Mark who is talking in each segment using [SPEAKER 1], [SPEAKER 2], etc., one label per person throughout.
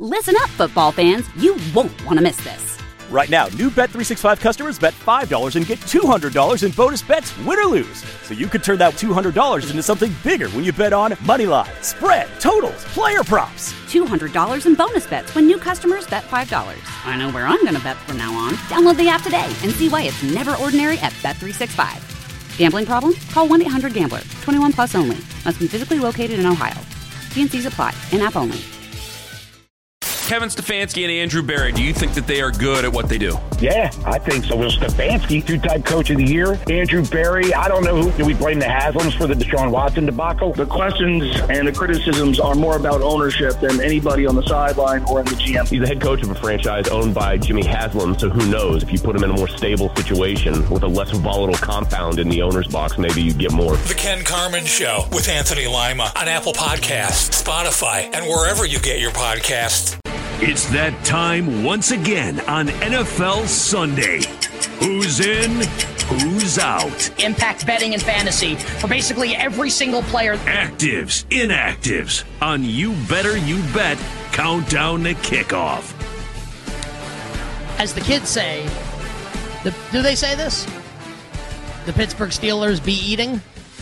[SPEAKER 1] Listen up, football fans. You won't want to miss this.
[SPEAKER 2] Right now, new Bet365 customers bet $5 and get $200 in bonus bets, win or lose. So you could turn that $200 into something bigger when you bet on moneyline, spread, totals, player props.
[SPEAKER 1] $200 in bonus bets when new customers bet $5. I know where I'm going to bet from now on. Download the app today and see why it's never ordinary at Bet365. Gambling problem? Call 1-800-GAMBLER. 21 plus only. Must be physically located in Ohio. T&Cs apply. In-app only.
[SPEAKER 3] Kevin Stefanski and Andrew Berry, do you think that they are good at what they do?
[SPEAKER 4] Yeah, I think so. Well, Stefanski, two-time coach of the year. Andrew Berry, I don't know who. Do we blame the Haslams for the Deshaun Watson debacle?
[SPEAKER 5] The questions and the criticisms are more about ownership than anybody on the sideline or in the GM.
[SPEAKER 6] He's the head coach of a franchise owned by Jimmy Haslam, so who knows? If you put him in a more stable situation with a less volatile compound in the owner's box, maybe you get more.
[SPEAKER 7] The Ken Carman Show with Anthony Lima on Apple Podcasts, Spotify, and wherever you get your podcasts.
[SPEAKER 8] It's that time once again on NFL Sunday. Who's in, who's out?
[SPEAKER 9] Impact betting and fantasy for basically every single player.
[SPEAKER 8] Actives, inactives on You Better You Bet Countdown to Kickoff.
[SPEAKER 9] As the kids say, do they say this? The Pittsburgh Steelers be eating?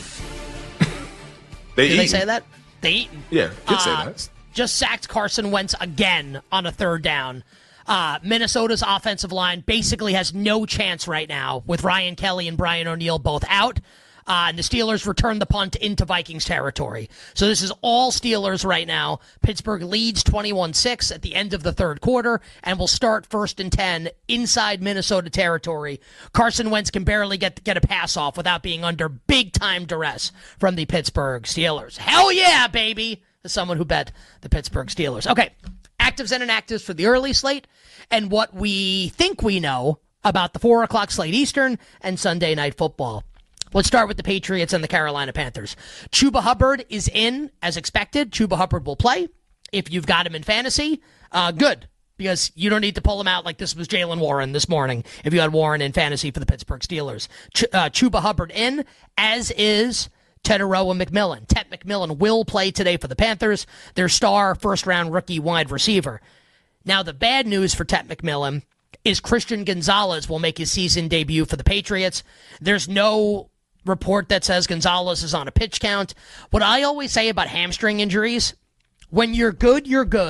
[SPEAKER 9] They say that? They eat?
[SPEAKER 10] Yeah, kids say that.
[SPEAKER 9] Just sacked Carson Wentz again on a third down. Minnesota's offensive line basically has no chance right now with Ryan Kelly and Brian O'Neill both out. And the Steelers return the punt into Vikings territory. So this is all Steelers right now. Pittsburgh leads 21-6 at the end of the third quarter and will start 1st and 10 inside Minnesota territory. Carson Wentz can barely get a pass off without being under big-time duress from the Pittsburgh Steelers. Hell yeah, baby! As someone who bet the Pittsburgh Steelers. Okay, actives and inactives for the early slate and what we think we know about the 4 o'clock slate Eastern and Sunday Night Football. Let's start with the Patriots and the Carolina Panthers. Chuba Hubbard is in, as expected. Chuba Hubbard will play. If you've got him in fantasy, good, because you don't need to pull him out like this was Jaylen Warren this morning if you had Warren in fantasy for the Pittsburgh Steelers. Chuba Hubbard in, as is Teteroa McMillan. Tet McMillan will play today for the Panthers, their star first-round rookie wide receiver. Now, the bad news for Tet McMillan is Christian Gonzalez will make his season debut for the Patriots. There's no report that says Gonzalez is on a pitch count. What I always say about hamstring injuries, when you're good,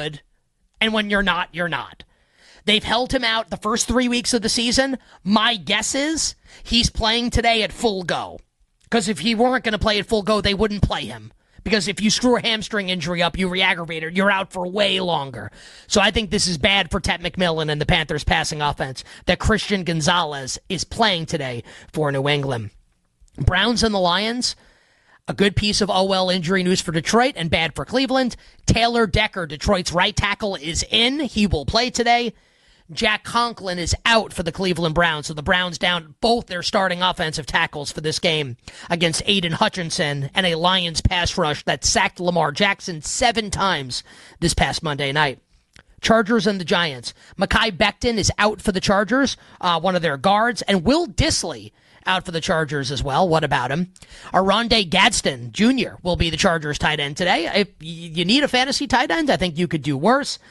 [SPEAKER 9] and when you're not, you're not. They've held him out the first 3 weeks of the season. My guess is he's playing today at full go. Because if he weren't going to play at full go, they wouldn't play him. Because if you screw a hamstring injury up, you re-aggravate it, you're out for way longer. So I think this is bad for Tet McMillan and the Panthers' passing offense that Christian Gonzalez is playing today for New England. Browns and the Lions, a good piece of OL injury news for Detroit and bad for Cleveland. Taylor Decker, Detroit's right tackle, is in. He will play today. Jack Conklin is out for the Cleveland Browns, so the Browns down both their starting offensive tackles for this game against Aiden Hutchinson and a Lions pass rush that sacked Lamar Jackson 7 times this past Monday night. Chargers and the Giants. Mekhi Becton is out for the Chargers, one of their guards, and Will Dissly out for the Chargers as well. What about him? Aronde Gadsden Jr. will be the Chargers tight end today. If you need a fantasy tight end, I think you could do worse.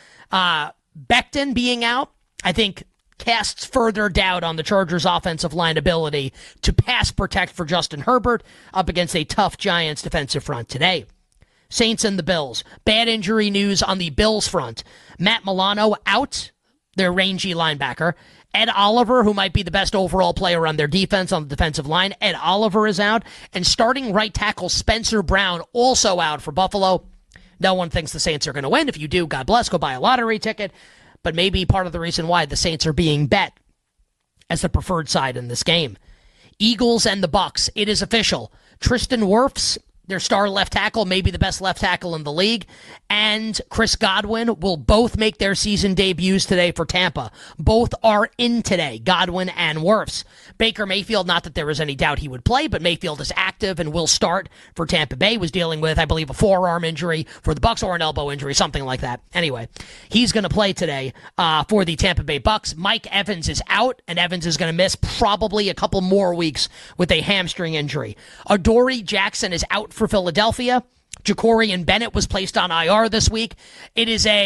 [SPEAKER 9] Becton being out, I think, casts further doubt on the Chargers' offensive line ability to pass protect for Justin Herbert up against a tough Giants defensive front today. Saints and the Bills. Bad injury news on the Bills front. Matt Milano out, their rangy linebacker. Ed Oliver, who might be the best overall player on their defense on the defensive line, Ed Oliver is out. And starting right tackle Spencer Brown also out for Buffalo. No one thinks the Saints are going to win. If you do, God bless, go buy a lottery ticket. But maybe part of the reason why the Saints are being bet as the preferred side in this game. Eagles and the Bucks. It is official. Tristan Wirfs, their star left tackle, maybe the best left tackle in the league, and Chris Godwin will both make their season debuts today for Tampa. Both are in today, Godwin and Wirfs. Baker Mayfield, not that there was any doubt he would play, but Mayfield is active and will start for Tampa Bay. Was dealing with, I believe, a forearm injury for the Bucks or an elbow injury, something like that. Anyway, he's going to play today for the Tampa Bay Bucks. Mike Evans is out, and Evans is going to miss probably a couple more weeks with a hamstring injury. Adoree Jackson is out for Philadelphia. Jacorian Bennett was placed on IR this week. It is a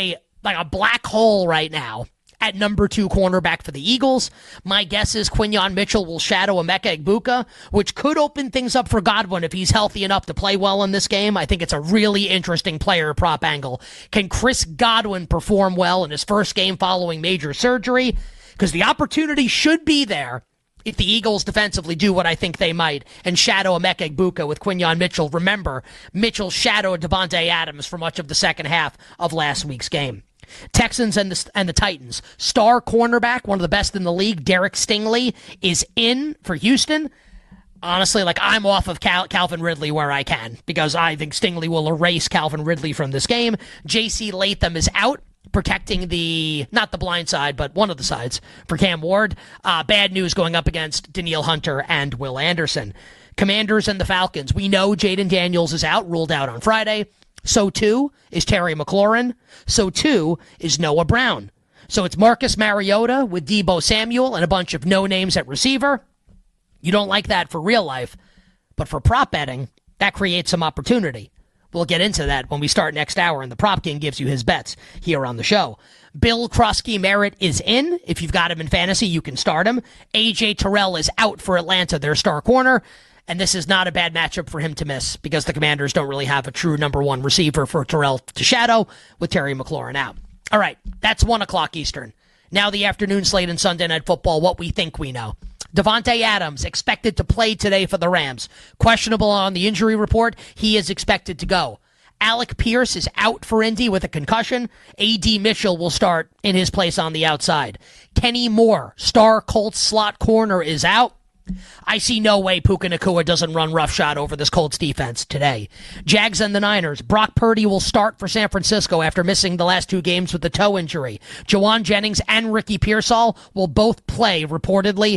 [SPEAKER 9] like a black hole right now at number 2 cornerback for the Eagles. My guess is Quinyon Mitchell will shadow Emeka Egbuka, which could open things up for Godwin if he's healthy enough to play well in this game. I think it's a really interesting player prop angle. Can Chris Godwin perform well in his first game following major surgery? Because the opportunity should be there if the Eagles defensively do what I think they might and shadow Emeka Egbuka with Quinyon Mitchell. Remember, Mitchell shadowed Devontae Adams for much of the second half of last week's game. Texans and the Titans. Star cornerback, one of the best in the league, Derek Stingley, is in for Houston. Honestly, I'm off of Calvin Ridley where I can because I think Stingley will erase Calvin Ridley from this game. J.C. Latham is out, protecting not the blind side, but one of the sides for Cam Ward. Bad news going up against Danielle Hunter and Will Anderson. Commanders and the Falcons. We know Jaden Daniels is out, ruled out on Friday. So too is Terry McLaurin. So too is Noah Brown. So it's Marcus Mariota with Deebo Samuel and a bunch of no-names at receiver. You don't like that for real life, but for prop betting, that creates some opportunity. We'll get into that when we start next hour, and the Prop King gives you his bets here on the show. Bill Krosky-Merritt is in. If you've got him in fantasy, you can start him. A.J. Terrell is out for Atlanta, their star corner. And this is not a bad matchup for him to miss because the Commanders don't really have a true number 1 receiver for Terrell to shadow with Terry McLaurin out. All right, that's 1 o'clock Eastern. Now the afternoon slate in Sunday Night Football, what we think we know. Devontae Adams expected to play today for the Rams. Questionable on the injury report. He is expected to go. Alec Pierce is out for Indy with a concussion. A.D. Mitchell will start in his place on the outside. Kenny Moore, star Colts slot corner, is out. I see no way Puka Nacua doesn't run roughshod over this Colts defense today. Jags and the Niners. Brock Purdy will start for San Francisco after missing the last 2 games with a toe injury. Jawan Jennings and Ricky Pearsall will both play, reportedly.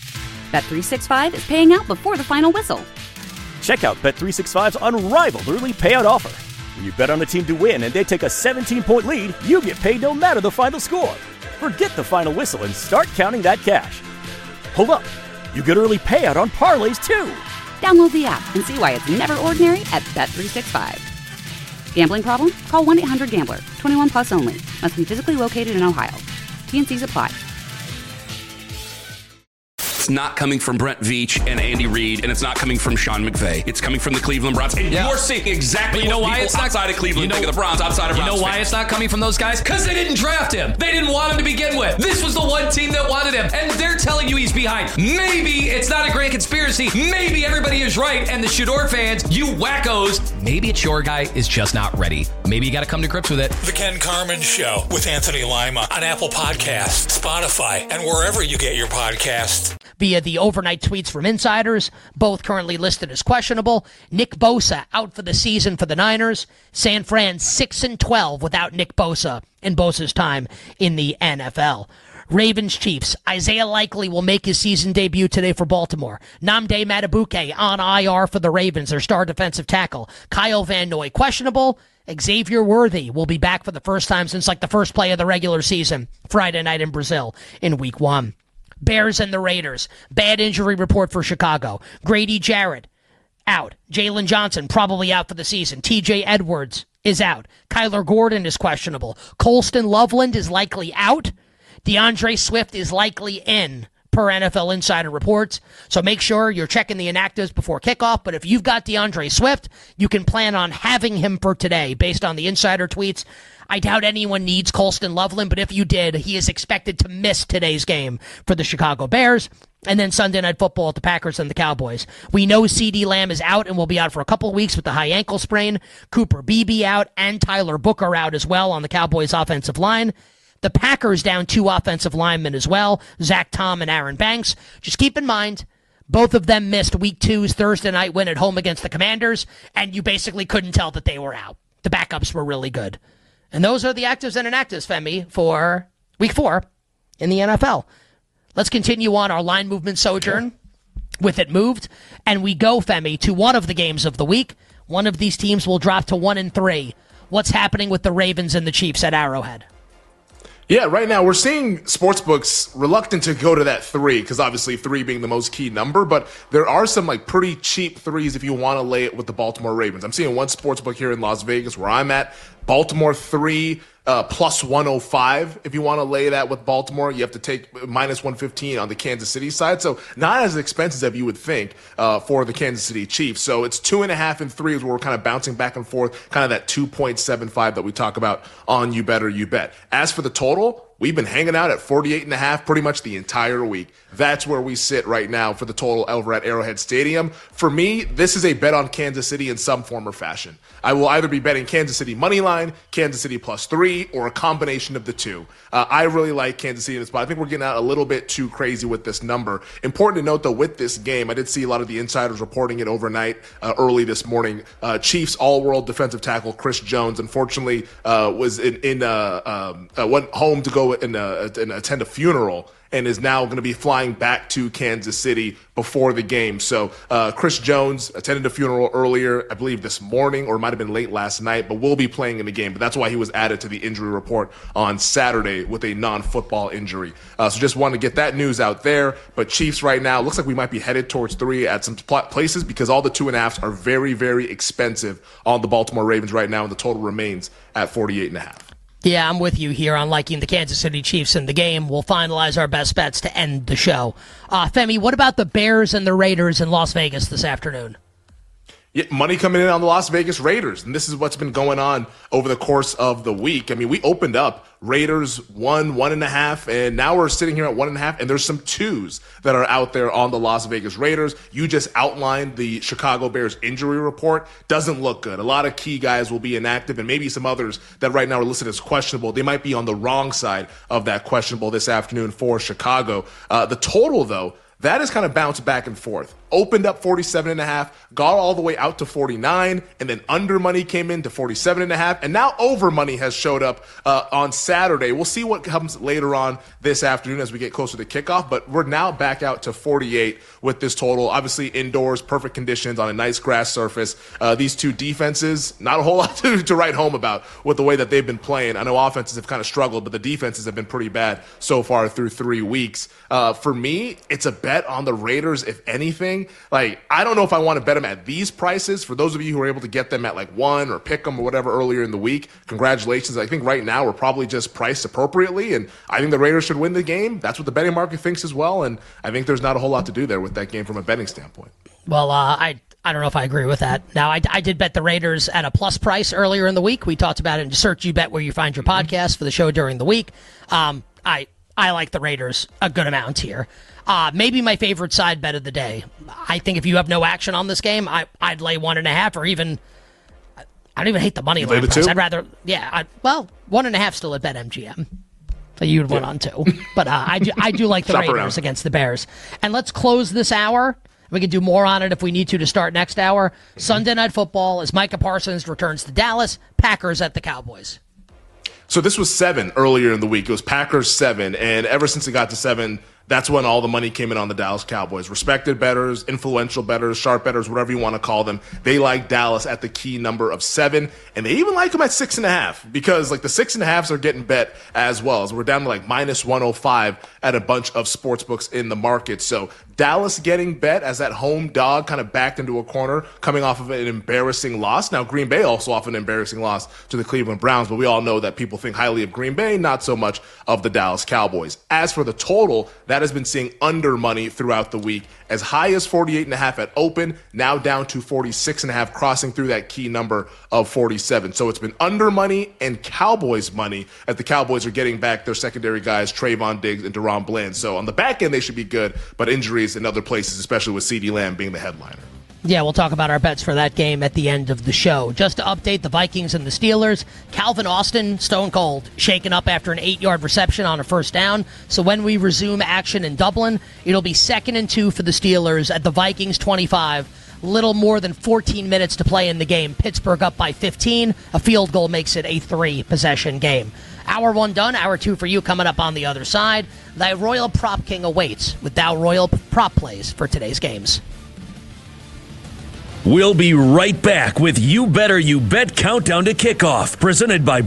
[SPEAKER 1] Bet365 is paying out before the final whistle.
[SPEAKER 2] Check out Bet365's unrivaled early payout offer. When you bet on a team to win and they take a 17-point lead, you get paid no matter the final score. Forget the final whistle and start counting that cash. Hold up. You get early payout on parlays, too.
[SPEAKER 1] Download the app and see why it's never ordinary at Bet365. Gambling problem? Call 1-800-GAMBLER. 21 plus only. Must be physically located in Ohio. T&Cs apply.
[SPEAKER 3] It's not coming from Brent Veach and Andy Reid, and it's not coming from Sean McVay. It's coming from the Cleveland Browns. And you're seeing exactly what people outside of Cleveland think of the Browns, outside of Browns.
[SPEAKER 10] You know why it's not coming from those guys? Because they didn't draft him. They didn't want him to begin with. This was the one team that wanted him, and they're telling you he's behind. Maybe it's not a grand conspiracy. Maybe everybody is right, and the Shador fans, you wackos, maybe it's your guy is just not ready. Maybe you got to come to grips with it.
[SPEAKER 7] The Ken Carman Show with Anthony Lima on Apple Podcasts, Spotify, and wherever you get your podcasts.
[SPEAKER 9] Via the overnight tweets from insiders, both currently listed as questionable. Nick Bosa out for the season for the Niners. San Fran 6-12 without Nick Bosa in Bosa's time in the NFL. Ravens Chiefs. Isaiah Likely will make his season debut today for Baltimore. Nnamdi Madubuike on IR for the Ravens, their star defensive tackle. Kyle Van Noy questionable. Xavier Worthy will be back for the first time since the first play of the regular season, Friday night in Brazil in Week 1. Bears and the Raiders. Bad injury report for Chicago. Grady Jarrett, out. Jalen Johnson, probably out for the season. TJ Edwards is out. Kyler Gordon is questionable. Colston Loveland is likely out. DeAndre Swift is likely in, per NFL Insider reports. So make sure you're checking the inactives before kickoff. But if you've got DeAndre Swift, you can plan on having him for today based on the insider tweets. I doubt anyone needs Colston Loveland, but if you did, he is expected to miss today's game for the Chicago Bears. And then Sunday Night Football at the Packers and the Cowboys. We know CeeDee Lamb is out and will be out for a couple of weeks with the high ankle sprain. Cooper Beebe out and Tyler Booker out as well on the Cowboys offensive line. The Packers down 2 offensive linemen as well, Zach Tom and Aaron Banks. Just keep in mind, both of them missed Week 2's Thursday night win at home against the Commanders, and you basically couldn't tell that they were out. The backups were really good. And those are the actives and inactives, Femi, for Week 4 in the NFL. Let's continue on our line movement sojourn with it moved. And we go, Femi, to one of the games of the week. One of these teams will drop to 1-3. What's happening with the Ravens and the Chiefs at Arrowhead?
[SPEAKER 11] Yeah, right now we're seeing sportsbooks reluctant to go to that 3 because obviously 3 being the most key number, but there are some pretty cheap 3s if you want to lay it with the Baltimore Ravens. I'm seeing one sportsbook here in Las Vegas where I'm at, Baltimore 3, plus 105 if you want to lay that with Baltimore. You have to take minus 115 on the Kansas City side. So not as expensive as you would think for the Kansas City Chiefs. So it's 2.5 and 3 is where we're kind of bouncing back and forth, kind of that 2.75 that we talk about on You Bet or You Bet. As for the total, we've been hanging out at 48.5 pretty much the entire week. That's where we sit right now for the total over at Arrowhead Stadium. For me, this is a bet on Kansas City in some form or fashion. I will either be betting Kansas City money line, Kansas City plus 3, or a combination of the two. I really like Kansas City in this spot. I think we're getting out a little bit too crazy with this number. Important to note, though, with this game, I did see a lot of the insiders reporting it overnight, early this morning. Chiefs all-world defensive tackle Chris Jones, unfortunately, was went home to go and attend a funeral, and is now going to be flying back to Kansas City before the game. So Chris Jones attended a funeral earlier, I believe this morning, or it might have been late last night, but will be playing in the game. But that's why he was added to the injury report on Saturday with a non-football injury. So just wanted to get that news out there. But Chiefs right now, looks like we might be headed towards 3 at some places because all the 2.5s are very, very expensive on the Baltimore Ravens right now, and the total remains at 48.5.
[SPEAKER 9] Yeah, I'm with you here on liking the Kansas City Chiefs in the game. We'll finalize our best bets to end the show. Femi, what about the Bears and the Raiders in Las Vegas this afternoon?
[SPEAKER 11] Yeah, money coming in on the Las Vegas Raiders, and this is what's been going on over the course of the week. I mean, we opened up Raiders 1.5, and now we're sitting here at 1.5, and there's some 2s that are out there on the Las Vegas Raiders. You just outlined the Chicago Bears injury report. Doesn't look good. A lot of key guys will be inactive, and maybe some others that right now are listed as questionable. They might be on the wrong side of that questionable this afternoon for Chicago. The total, though, that has kind of bounced back and forth. Opened up 47.5, got all the way out to 49, and then under money came in to 47.5, and now over money has showed up on Saturday. We'll see what comes later on this afternoon as we get closer to kickoff, but we're now back out to 48 with this total. Obviously indoors, perfect conditions on a nice grass surface. These two defenses, not a whole lot to write home about with the way that they've been playing. I know offenses have kind of struggled, but the defenses have been pretty bad so far through 3 weeks. For me, it's a bet on the Raiders, if anything. Like, I don't know if I want to bet them at these prices. For those of you who are able to get them at like 1 or pick them or whatever earlier in the week, congratulations. I think right now we're probably just priced appropriately, and I think the Raiders should win the game. That's what the betting market thinks as well, and I think there's not a whole lot to do there with that game from a betting standpoint.
[SPEAKER 9] Well, I don't know if I agree with that. Now, I did bet the Raiders at a plus price earlier in the week. We talked about it in Search You Bet where you find your podcast for the show during the week. I like the Raiders a good amount here. Maybe my favorite side bet of the day. I think if you have no action on this game, I'd lay 1.5 or even, I don't even hate the money line price. I'd rather, 1.5 still at BetMGM. So you'd win on 2. But I do like the Raiders against the Bears. And let's close this hour. We can do more on it if we need to start next hour. Sunday Night Football as Micah Parsons returns to Dallas. Packers at the Cowboys.
[SPEAKER 11] So this was 7 earlier in the week. It was Packers 7, and ever since it got to 7, that's when all the money came in on the Dallas Cowboys. Respected bettors, influential bettors, sharp bettors, whatever you want to call them. They like Dallas at the key number of 7, and they even like them at 6.5 because like the 6.5s are getting bet as well. So we're down to like minus 105 at a bunch of sports books in the market. So Dallas getting bet as that home dog kind of backed into a corner coming off of an embarrassing loss. Now Green Bay also off an embarrassing loss to the Cleveland Browns, but we all know that people think highly of Green Bay, not so much of the Dallas Cowboys. As for the total, that has been seeing under money throughout the week, as high as 48.5 at open, now down to 46.5, crossing through that key number of 47. So it's been under money and Cowboys money as the Cowboys are getting back their secondary guys, Trayvon Diggs and DaRon Bland. So on the back end, they should be good, but injuries in other places, especially with CeeDee Lamb being the headliner.
[SPEAKER 9] Yeah, we'll talk about our bets for that game at the end of the show. Just to update the Vikings and the Steelers, Calvin Austin, stone cold, shaken up after an 8-yard reception on a first down. So when we resume action in Dublin, it'll be 2nd and 2 for the Steelers at the Vikings 25. Little more than 14 minutes to play in the game. Pittsburgh up by 15. A field goal makes it a 3-possession game. Hour 1 done, hour 2 for you coming up on the other side. Thy Royal Prop King awaits with Dow Royal Prop Plays for today's games.
[SPEAKER 8] We'll be right back with You Better You Bet Countdown to Kickoff, presented by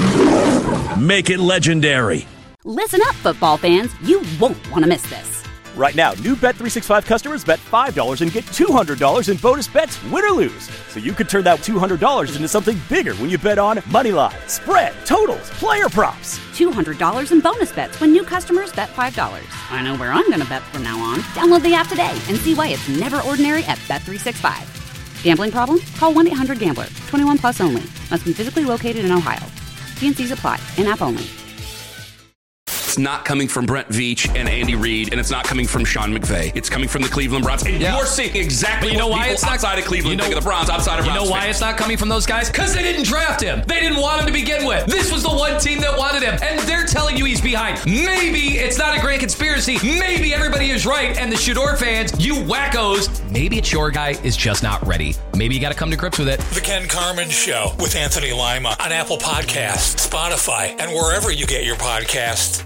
[SPEAKER 8] BetMGM. Make it legendary.
[SPEAKER 1] Listen up, football fans. You won't want to miss this.
[SPEAKER 2] Right now, new Bet365 customers bet $5 and get $200 in bonus bets, win or lose. So you could turn that $200 into something bigger when you bet on moneyline, spread, totals, player props.
[SPEAKER 1] $200 in bonus bets when new customers bet $5. I know where I'm going to bet from now on. Download the app today and see why it's never ordinary at Bet365. Gambling problem? Call 1-800-GAMBLER. 21 plus only. Must be physically located in Ohio. T&Cs apply. In-app only.
[SPEAKER 3] It's not coming from Brent Veach and Andy Reid, and it's not coming from Sean McVay. It's coming from the Cleveland Browns. And you're seeing exactly what people outside of Cleveland think of the Browns, outside of Browns.
[SPEAKER 10] You know why
[SPEAKER 3] fans.
[SPEAKER 10] it's not coming from those guys? Because they didn't draft him. They didn't want him to begin with. This was the one team that wanted him, and they're telling you he's behind. Maybe it's not a grand conspiracy. Maybe everybody is right, and the Shador fans, you wackos, maybe it's your guy is just not ready. Maybe you got to come to grips with it.
[SPEAKER 7] The Ken Carman Show with Anthony Lima on Apple Podcasts, Spotify, and wherever you get your podcasts.